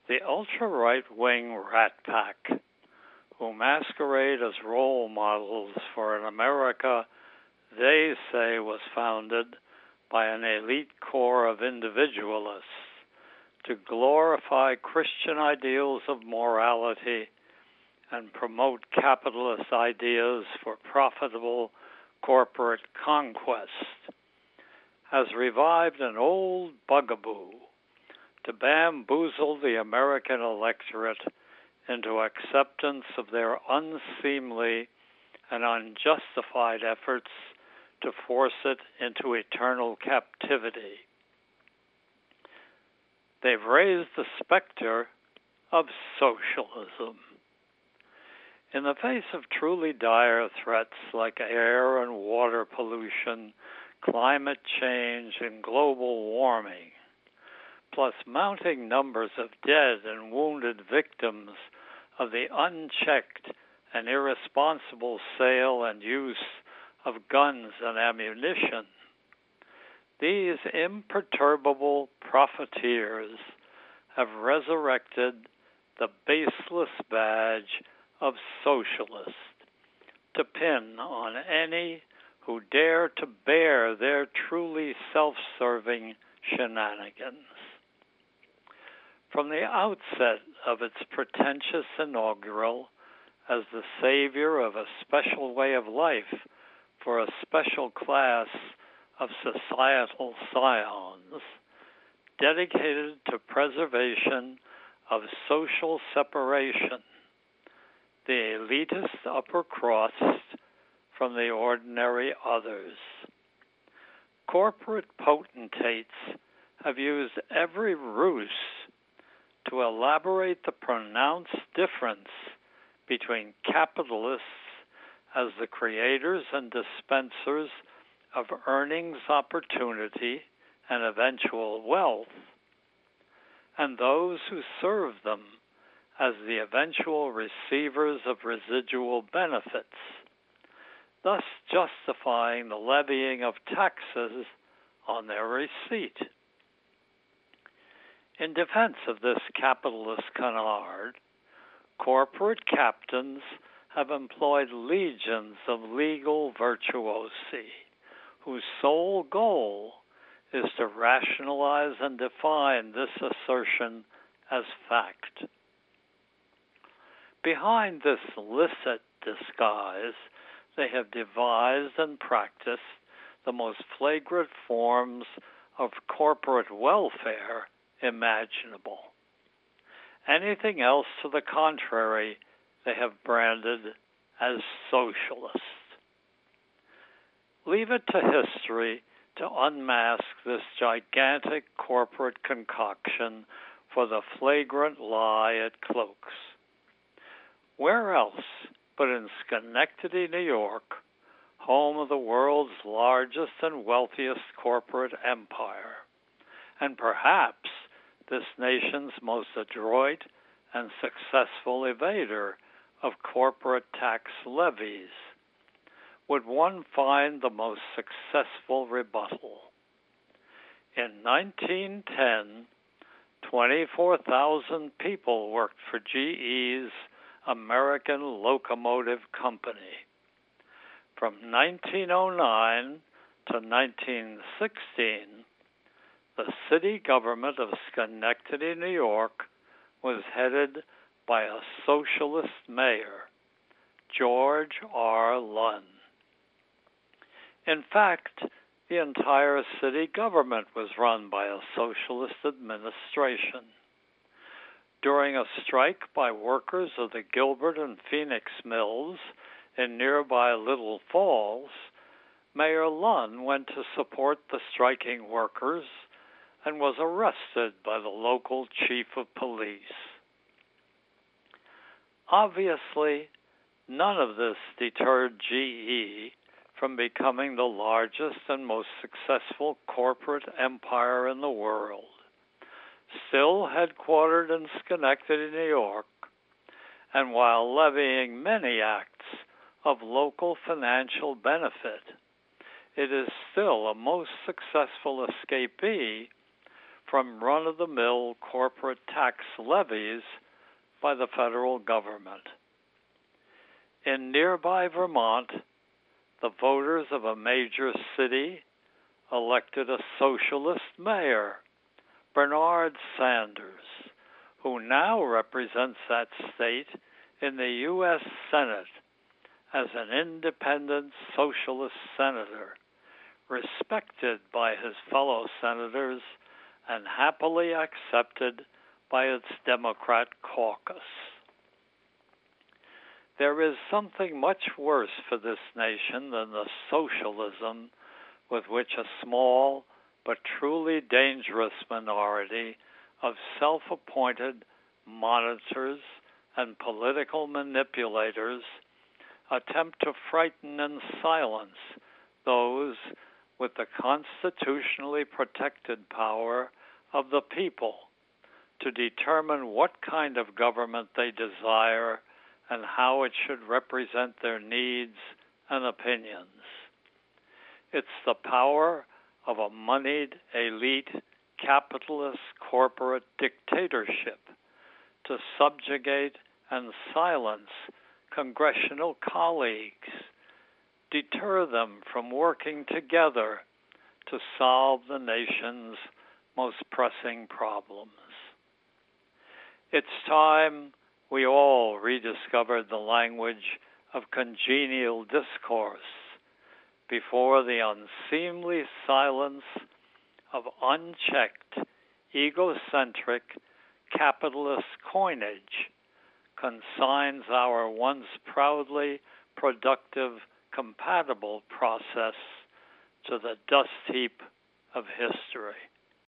The ultra-right-wing Rat Pack, who masquerade as role models for an America they say was founded by an elite core of individualists to glorify Christian ideals of morality and promote capitalist ideas for profitable corporate conquest, has revived an old bugaboo to bamboozle the American electorate into acceptance of their unseemly and unjustified efforts to force it into eternal captivity. They've raised the specter of socialism. In the face of truly dire threats like air and water pollution, climate change, and global warming, plus mounting numbers of dead and wounded victims of the unchecked and irresponsible sale and use of guns and ammunition, these imperturbable profiteers have resurrected the baseless badge of socialist to pin on any who dare to bear their truly self-serving shenanigans. From the outset of its pretentious inaugural as the savior of a special way of life for a special class of societal scions, dedicated to preservation of social separation, the elitist upper crust from the ordinary others. Corporate potentates have used every ruse to elaborate the pronounced difference between capitalists as the creators and dispensers of earnings opportunity and eventual wealth, and those who serve them as the eventual receivers of residual benefits, thus justifying the levying of taxes on their receipt. In defense of this capitalist canard, corporate captains have employed legions of legal virtuosi, whose sole goal is to rationalize and define this assertion as fact. Behind this licit disguise, they have devised and practiced the most flagrant forms of corporate welfare imaginable. Anything else to the contrary they have branded as socialist. Leave it to history to unmask this gigantic corporate concoction for the flagrant lie it cloaks. Where else but in Schenectady, New York, home of the world's largest and wealthiest corporate empire, and perhaps this nation's most adroit and successful evader of corporate tax levies, would one find the most successful rebuttal. In 1910, 24,000 people worked for GE's American Locomotive Company. From 1909 to 1916, the city government of Schenectady, New York, was headed by a socialist mayor, George R. Lunn. In fact, the entire city government was run by a socialist administration. During a strike by workers of the Gilbert and Phoenix mills in nearby Little Falls, Mayor Lunn went to support the striking workers and was arrested by the local chief of police. Obviously, none of this deterred GE from becoming the largest and most successful corporate empire in the world. Still headquartered in Schenectady, New York, and while levying many acts of local financial benefit, it is still a most successful escapee from run-of-the-mill corporate tax levies by the federal government. In nearby Vermont, the voters of a major city elected a socialist mayor, Bernard Sanders, who now represents that state in the U.S. Senate as an independent socialist senator, respected by his fellow senators and happily accepted by its Democrat caucus. There is something much worse for this nation than the socialism with which a small but truly dangerous minority of self-appointed monitors and political manipulators attempt to frighten and silence those with the constitutionally protected power of the people to determine what kind of government they desire and how it should represent their needs and opinions. It's the power of a moneyed, elite, capitalist corporate dictatorship to subjugate and silence congressional colleagues, deter them from working together to solve the nation's most pressing problems. It's time we all rediscovered the language of congenial discourse before the unseemly silence of unchecked, egocentric, capitalist coinage consigns our once proudly productive, compatible process to the dust heap of history.